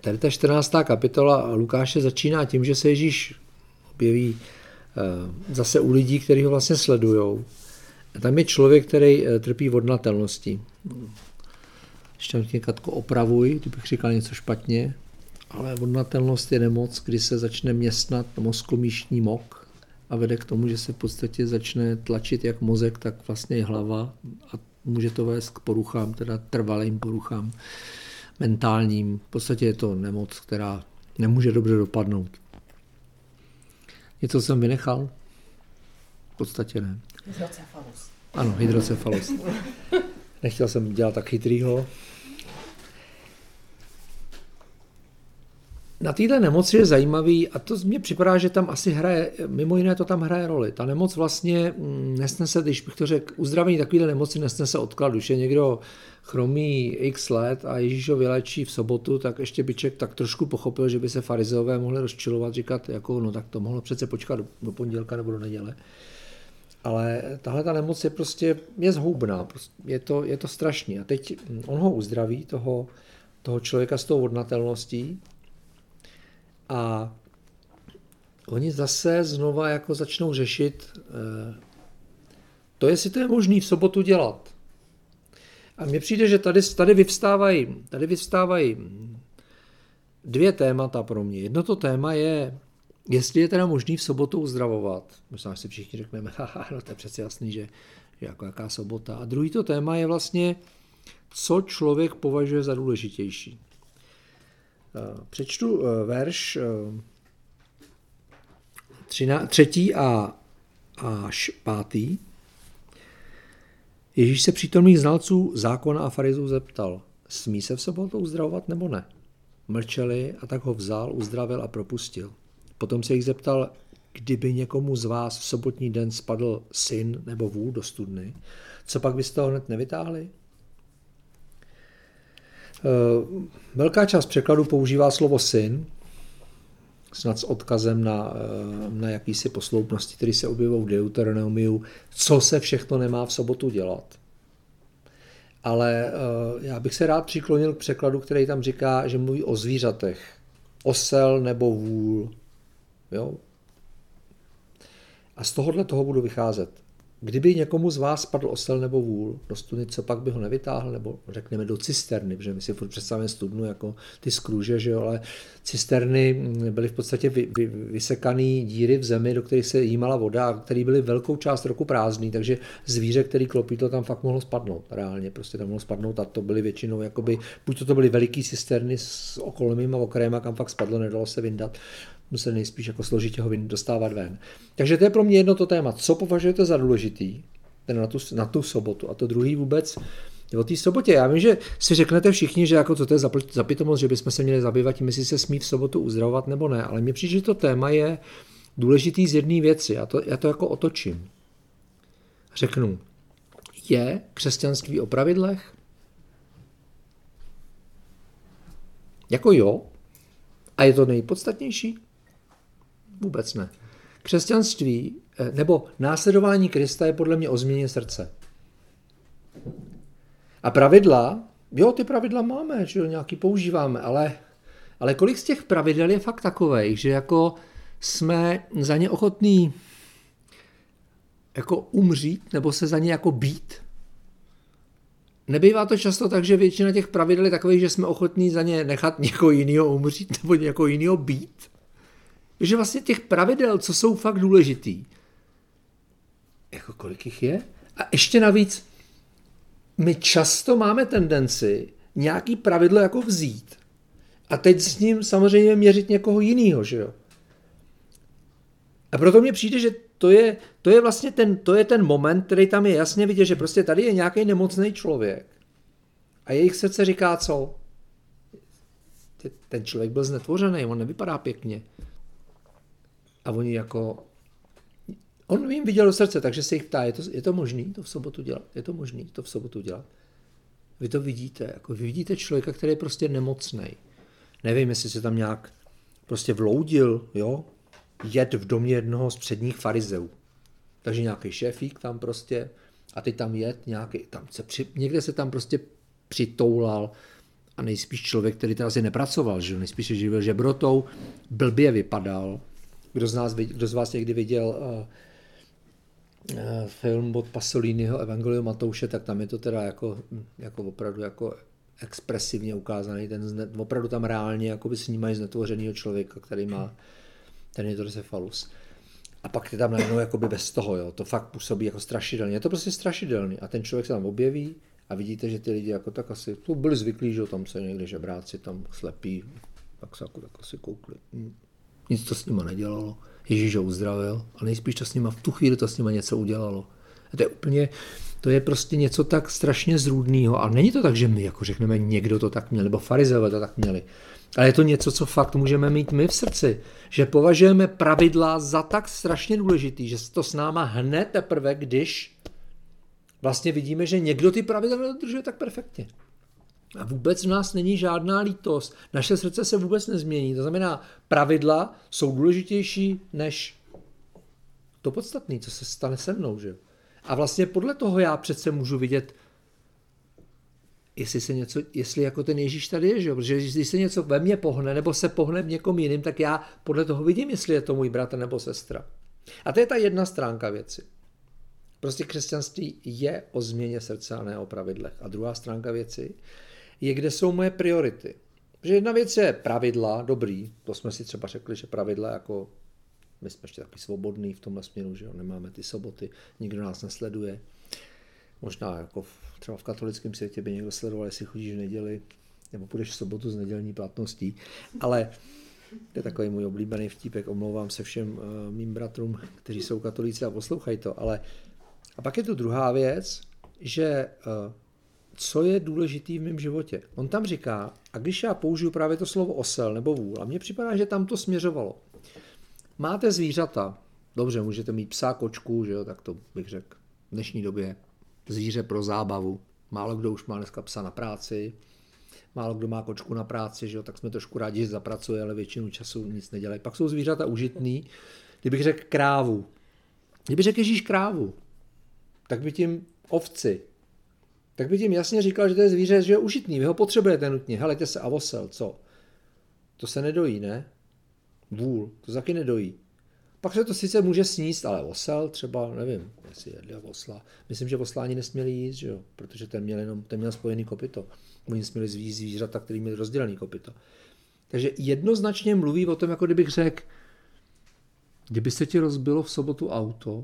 tady ta 14. kapitola Lukáše začíná tím, že se Ježíš objeví zase u lidí, kteří ho vlastně sledujou. A tam je člověk, který trpí vodnatelností. Ještě mě, Katko, opravuj, kdybych říkal něco špatně, ale vodnatelnost je nemoc, kdy se začne městnat mozkomíšní mok a vede k tomu, že se v podstatě začne tlačit jak mozek, tak vlastně i hlava a může to vést k poruchám, teda trvalým poruchám mentálním. V podstatě je to nemoc, která nemůže dobře dopadnout. Něco jsem vynechal? V podstatě ne. Hydrocefalus. Ano, hydrocefalus. Nechtěl jsem dělat tak chytrýho. Na této nemoci je zajímavý, a to mně připadá, že tam asi hraje, mimo jiné to tam hraje roli. Ta nemoc vlastně nesnese, když bych to řekl, uzdravení takovéhle nemoci nesnese odklad. Když je někdo chromý x let a Ježíš ho vylečí v sobotu, tak ještě by člověk tak trošku pochopil, že by se farizeové mohli rozčilovat, říkat, jako, no tak to mohlo přece počkat do pondělka nebo do neděle. Ale tahle ta nemoc je prostě zhoubná, je to strašný. A teď on ho uzdraví, toho člověka s tou vodnatelností, a oni zase znova jako začnou řešit to, jestli to je možné v sobotu dělat. A mně přijde, že tady vyvstávají dvě témata pro mě. Jedno to téma je, jestli je teda možný v sobotu uzdravovat. Možná si všichni řekneme, no to je přece jasný, že jako jaká sobota. A druhý to téma je vlastně, co člověk považuje za důležitější. Přečtu verš 3. až 5. Ježíš se přítomných znalců zákona a farizů zeptal, smí se v sobotu uzdravovat nebo ne? Mlčeli a tak ho vzal, uzdravil a propustil. Potom se jich zeptal, kdyby někomu z vás v sobotní den spadl syn nebo vůl do studny, co pak byste ho hned nevytáhli? Velká část překladu používá slovo syn, snad s odkazem na jakýsi posloupnosti, který se objevují v Deuteronomiu, co se všechno nemá v sobotu dělat. Ale já bych se rád přiklonil k překladu, který tam říká, že mluví o zvířatech. Osel nebo vůl. Jo? A z toho budu vycházet. Kdyby někomu z vás spadl osel nebo vůl do studny, co pak by ho nevytáhl, nebo řekneme do cisterny, protože my si furt představíme studnu jako ty skrůže, že jo, ale cisterny byly v podstatě vysekané díry v zemi, do kterých se jímala voda, které byly velkou část roku prázdný, takže zvíře, který klopítlo, tam fakt mohlo spadnout. Reálně prostě tam mohlo spadnout a to byly většinou jakoby, buď to byly veliký cisterny s okolnými okrajema, kam fakt spadlo, nedalo se vyndat. Museli nejspíš jako složitě ho dostávat ven. Takže to je pro mě jedno to téma. Co považujete za důležitý na tu sobotu? A to druhý vůbec o té sobotě. Já vím, že si řeknete všichni, že jako co to je za pitomost, že bychom se měli zabývat tím, jestli se smí v sobotu uzdravovat nebo ne. Ale mně přijde, že to téma je důležitý z jedné věci. Já to jako otočím. Řeknu, je křesťanství o pravidlech? Jako jo. A je to nejpodstatnější? Vůbec ne. Křesťanství nebo následování Krista je podle mě o změně srdce. A pravidla, jo, ty pravidla máme, že jo, nějaký používáme, ale kolik z těch pravidel je fakt takovej, že jako jsme za ně ochotní jako umřít, nebo se za ně jako být? Nebývá to často tak, že většina těch pravidel je takových, že jsme ochotní za ně nechat někoho jiného umřít nebo někoho jiného být? Že vlastně těch pravidel, co jsou fakt důležitý, jako kolik jich je? A ještě navíc, my často máme tendenci nějaký pravidlo jako vzít a teď s ním samozřejmě měřit někoho jiného, že jo? A proto mně přijde, že to je vlastně ten moment, který tam je jasně vidět, že prostě tady je nějaký nemocný člověk a jejich srdce říká co? Ten člověk byl znetvořený, on nevypadá pěkně. A oni jako, on jim viděl do srdce, takže se jich ptá, je to možný to v sobotu dělat? Je to možný to v sobotu dělat? Vy to vidíte, jako vy vidíte člověka, který je prostě nemocný. Nevím, jestli se tam nějak prostě vloudil, jo? Jet v domě jednoho z předních farizeů. Takže nějaký šéfík tam prostě, a teď tam jet nějaký, někde se tam prostě přitoulal a nejspíš člověk, který teda asi nepracoval, že nejspíš se živil žebrotou, blbě vypadal. Kdo z vás někdy viděl film od Pasoliniho Evangelium Matouše, tak tam je to teda jako opravdu jako expresivně ukázaný, opravdu tam reálně jakoby snímají znetvořenýho člověka, který má ten hydrocephalus. A pak je tam najednou jakoby bez toho, jo. To fakt působí jako strašidelně. Je to prostě strašidelný. A ten člověk se tam objeví a vidíte, že ty lidi jako tak asi byli zvyklí, že tam se někde žebráci tam slepí, tak se jako tak asi koukli. Nic to s nima nedělalo. Ježíš ho uzdravil a nejspíš to s nima v tu chvíli to s nima něco udělalo. To je prostě něco tak strašně zrůdného. A není to tak, že my jako řekneme, někdo to tak měl, nebo farizeové to tak měli. Ale je to něco, co fakt můžeme mít my v srdci. Že považujeme pravidla za tak strašně důležitý, že se to s náma hned teprve, když vlastně vidíme, že někdo ty pravidla nedodržuje tak perfektně. A vůbec v nás není žádná lítost. Naše srdce se vůbec nezmění. To znamená, pravidla jsou důležitější než to podstatné, co se stane se mnou. Že? A vlastně podle toho já přece můžu vidět, jestli jako ten Ježíš tady je, že? Protože když se něco ve mně pohne, nebo se pohne v někom jiným, tak já podle toho vidím, jestli je to můj bratr nebo sestra. A to je ta jedna stránka věci. Prostě křesťanství je o změně srdce a ne o pravidlech. A druhá stránka věci je, kde jsou moje priority. Protože jedna věc je pravidla, dobrý, to jsme si třeba řekli, že pravidla jako, my jsme ještě taky svobodný v tomhle směru, že jo, nemáme ty soboty, nikdo nás nesleduje. Možná jako třeba v katolickém světě by někdo sledoval, jestli chodíš v neděli, nebo půjdeš v sobotu s nedělní platností, ale to je takový můj oblíbený vtípek, omlouvám se všem mým bratrům, kteří jsou katolíci a poslouchají to, ale a pak je tu druhá věc, že co je důležitý v mém životě. On tam říká, a když já použiju právě to slovo osel nebo vůl, a mně připadá, že tam to směřovalo. Máte zvířata, dobře, můžete mít psa, kočku, že jo, tak to bych řekl v dnešní době zvíře pro zábavu. Málo kdo už má dneska psa na práci, málo kdo má kočku na práci, že jo, tak jsme trošku rádi, že zapracuje, ale většinu času nic nedělají. Pak jsou zvířata užitný. Kdybych řekl krávu, kdyby řekl Ježíš krávu, tak by tím ovci, tak by tím jasně říkal, že to je zvíře, že je užitný, vy ho potřebujete nutně. Helejte se, a osel, co? To se nedojí, ne? Vůl, to taky nedojí. Pak se to sice může sníst, ale osel třeba, nevím, jestli jedli osla. Myslím, že osla ani nesměli jíst, že jo? Protože ten měl spojený kopyto. Oni směli zvířata, který měli rozdělený kopyto. Takže jednoznačně mluví o tom, jako kdybych řekl, kdyby se ti rozbilo v sobotu auto,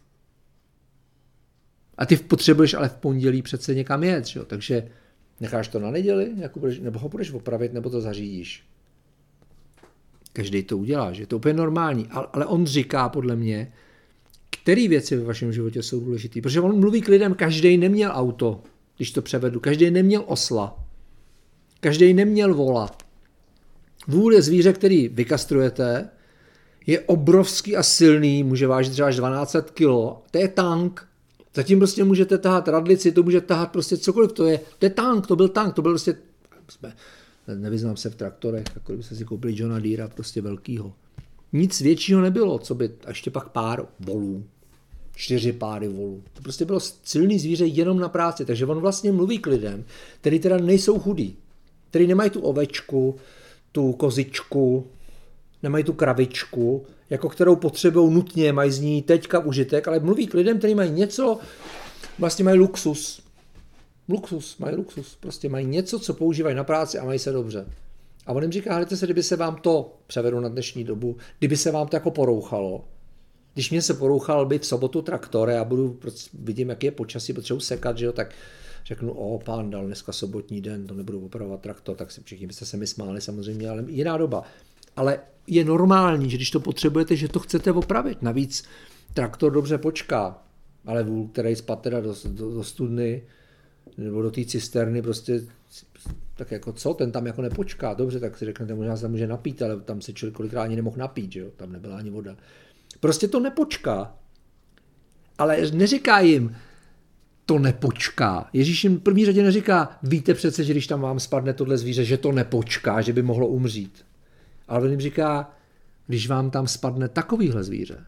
a ty potřebuješ ale v pondělí přece někam jet, že jo? Takže necháš to na neděli, nebo ho budeš opravit, nebo to zařídíš. Každý to udělá, že je to úplně normální. Ale on říká podle mě, které věci ve vašem životě jsou důležité. Protože on mluví k lidem, každý neměl auto, když to převedu, každý neměl osla, každý neměl vola. Vůl je zvíře, který vykastrujete, je obrovský a silný, může vážit třeba až 1200 kg, to je tank. Zatím prostě můžete tahat radlici, to může tahat prostě cokoliv, to je tank, to byl prostě, nevyznám se v traktorech, jako kdybyste si koupili Johna Deera, prostě velkýho. Nic většího nebylo, co by, a ještě pak pár volů, 4 páry volů. To prostě bylo silný zvíře jenom na práci, takže on vlastně mluví k lidem, kteří teda nejsou chudí, kteří nemají tu ovečku, tu kozičku, nemají tu kravičku, jako kterou potřebují nutně, mají z ní teďka užitek, ale mluví k lidem, kteří mají něco, vlastně mají luxus. Mají luxus, prostě mají něco, co používají na práci a mají se dobře. A on jim říká, hledajte se, kdyby se vám to, převedu na dnešní dobu, kdyby se vám to jako porouchalo. Když mě se porouchal by v sobotu traktor, já vidím, jaký je počasí, potřebuji sekat, že jo, tak řeknu, pán dal dneska sobotní den, to nebudu opravovat traktor, tak si všichni byste se mi smáli samozřejmě, ale jiná doba. Ale je normální, že když to potřebujete, že to chcete opravit. Navíc traktor dobře počká, ale vůl, který spad teda do studny, nebo do té cisterny, prostě tak jako co, ten tam jako nepočká, dobře, tak si řeknete, možná se tam může napít, ale tam se člověk kolikrát ani nemohl napít, že jo, tam nebyla ani voda. Prostě to nepočká. Ale neříká jim, to nepočká. Ježíš jim v první řadě neříká, víte přece, že když tam vám spadne tohle zvíře, že to nepočká, že by mohlo umřít. Ale on jim říká, když vám tam spadne takovýhle zvíře,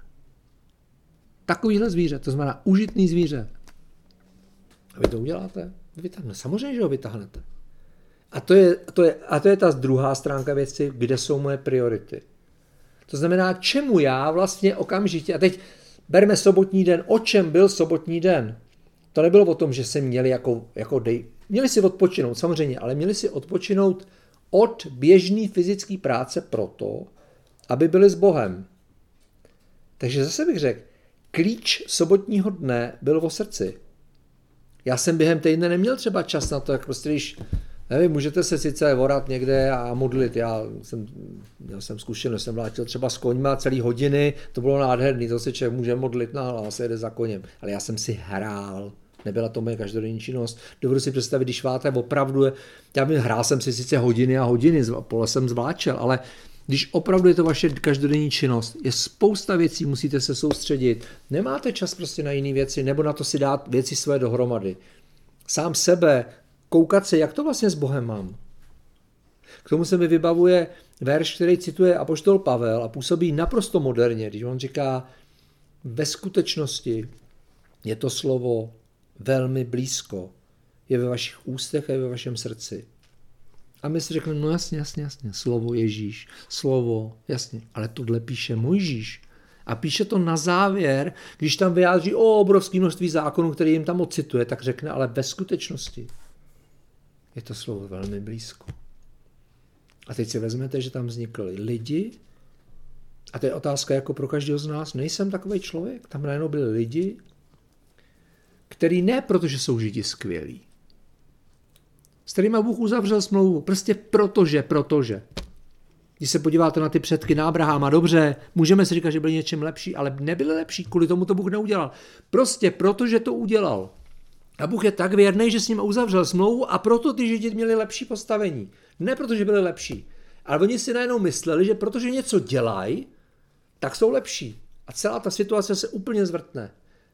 to znamená užitný zvíře, a vy to uděláte? Samozřejmě, že ho vytáhnete. A to je ta druhá stránka věci, kde jsou moje priority. To znamená, čemu já vlastně okamžitě, a teď berme sobotní den, o čem byl sobotní den? To nebylo o tom, že se měli měli si odpočinout, samozřejmě, ale měli si odpočinout od běžné fyzické práce proto, aby byli s Bohem. Takže zase bych řekl, klíč sobotního dne byl o srdci. Já jsem během týdne neměl třeba čas na to, jak prostě když, nevím, můžete se sice vorat někde a modlit, měl jsem zkušenost, jsem vlátil třeba s koňma celý hodiny, to bylo nádherný, to se člověk může modlit na hlas, jede za koněm, ale já jsem si hrál, nebyla to moje každodenní činnost. Dovedu si představit, když váte opravdu, hrál jsem si sice hodiny a hodiny, pole jsem zvláčel, ale když opravdu je to vaše každodenní činnost, je spousta věcí, musíte se soustředit, nemáte čas prostě na jiné věci, nebo na to si dát věci své dohromady. Sám sebe, koukat se, jak to vlastně s Bohem mám. K tomu se mi vybavuje verš, který cituje apoštol Pavel a působí naprosto moderně, když on říká, ve skutečnosti je to slovo velmi blízko, je ve vašich ústech a je ve vašem srdci. A my si řekneme, no jasně, slovo Ježíš, slovo, jasně, ale tohle píše Mojžíš. A píše to na závěr, když tam vyjádří o obrovské množství zákonů, který jim tam ocituje, tak řekne, ale ve skutečnosti je to slovo velmi blízko. A teď si vezmete, že tam vznikli lidi, a to je otázka jako pro každého z nás, nejsem takový člověk, tam najednou byli lidi, který ne protože jsou Židi skvělí, s kterými Bůh uzavřel smlouvu, prostě protože. Když se podíváte na ty předky na Abrahama, dobře, můžeme si říkat, že byli něčím lepší, ale nebyli lepší, kvůli tomu to Bůh neudělal. Prostě protože to udělal. A Bůh je tak věrný, že s ním uzavřel smlouvu a proto ty Židi měli lepší postavení. Ne protože byli lepší, ale oni si najednou mysleli, že protože něco dělají, tak jsou lepší. A celá ta situace se úplně zvrtne.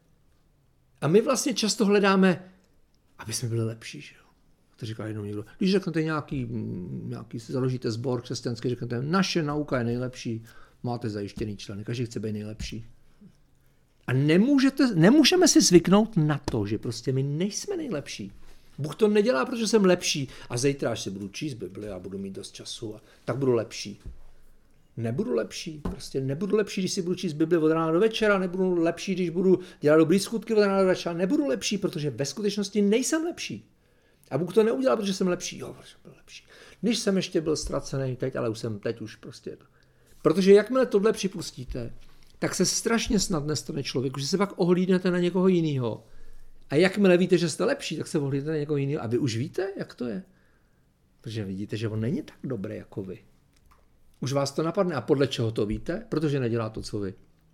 A my vlastně často hledáme, aby jsme byli lepší, že jo. To říká jednou někdo. Když řeknete nějaký si založíte sbor křesťanský, řeknete, naše nauka je nejlepší, máte zajištěný členy, každý chce být nejlepší. A nemůžeme si zvyknout na to, že prostě my nejsme nejlepší. Bůh to nedělá, protože jsem lepší a zítra, až si budu číst Bibli a budu mít dost času, tak budu lepší. Nebudu lepší, když si budu číst Bibli od rána do večera, nebudu lepší, když budu dělat dobrý skutky od rána do večera, nebudu lepší, protože ve skutečnosti nejsem lepší. A Bůh to neudělal, protože jsem lepší. Jo, protože jsem byl lepší. Když jsem ještě byl ztracený teď, ale teď už prostě. Protože jakmile tohle připustíte, tak se strašně snadne stane člověku, že se pak ohlídnete na někoho jiného. A jakmile víte, že jste lepší, tak se ohlídnete na někoho jiného. A vy už víte, jak to je. Protože vidíte, že on není tak dobrý jako vy. Už vás to napadne. A podle čeho to víte? Protože nedělá to, co vy.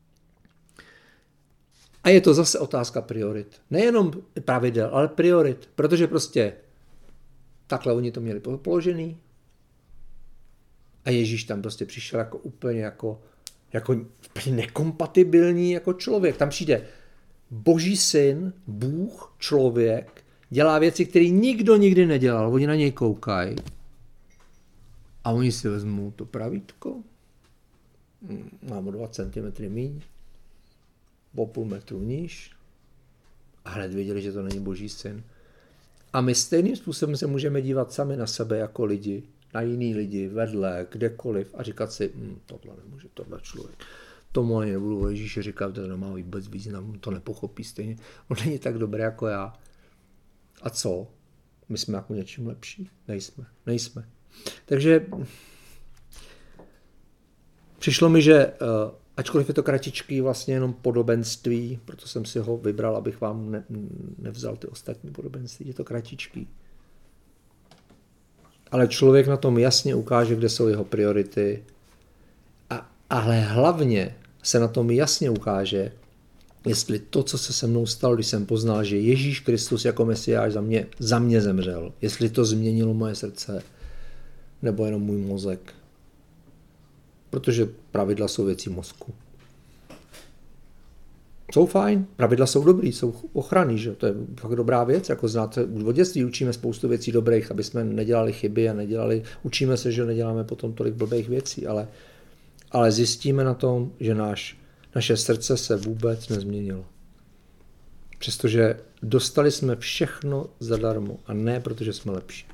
A je to zase otázka priorit. Nejenom pravidel, ale priorit. Protože prostě takhle oni to měli položený. A Ježíš tam prostě přišel jako úplně nekompatibilní jako člověk. Tam přijde Boží syn, Bůh, člověk, dělá věci, které nikdo nikdy nedělal. Oni na něj koukají. A oni si vezmou to pravítko. Mám o 2 cm míň. O půl metru níž. A hned věděli, že to není Boží syn. A my stejným způsobem se můžeme dívat sami na sebe jako lidi, na jiný lidi, vedle, kdekoliv a říkat si, tohle nemůže, tohle člověk. Tomu ani nebudu o Ježíši říkat, to nemá vůbec význam, to nepochopí stejně. On není tak dobrý jako já. A co? My jsme jako něčím lepší? Nejsme. Takže přišlo mi, že ačkoliv je to kratičký vlastně jenom podobenství, proto jsem si ho vybral, abych vám nevzal ty ostatní podobenství, je to kratičký. Ale člověk na tom jasně ukáže, kde jsou jeho priority, ale hlavně se na tom jasně ukáže, jestli to, co se mnou stalo, když jsem poznal, že Ježíš Kristus jako Mesiáš za mě zemřel, jestli to změnilo moje srdce, nebo jenom můj mozek. Protože pravidla jsou věcí mozku. Jsou fajn, pravidla jsou dobrý, jsou ochranný, že? To je fakt dobrá věc, jako znáte, od dětství učíme spoustu věcí dobrých, aby jsme nedělali chyby a učíme se, že neděláme potom tolik blbých věcí, ale zjistíme na tom, že naše srdce se vůbec nezměnilo. Přestože dostali jsme všechno zadarmo a ne protože jsme lepší.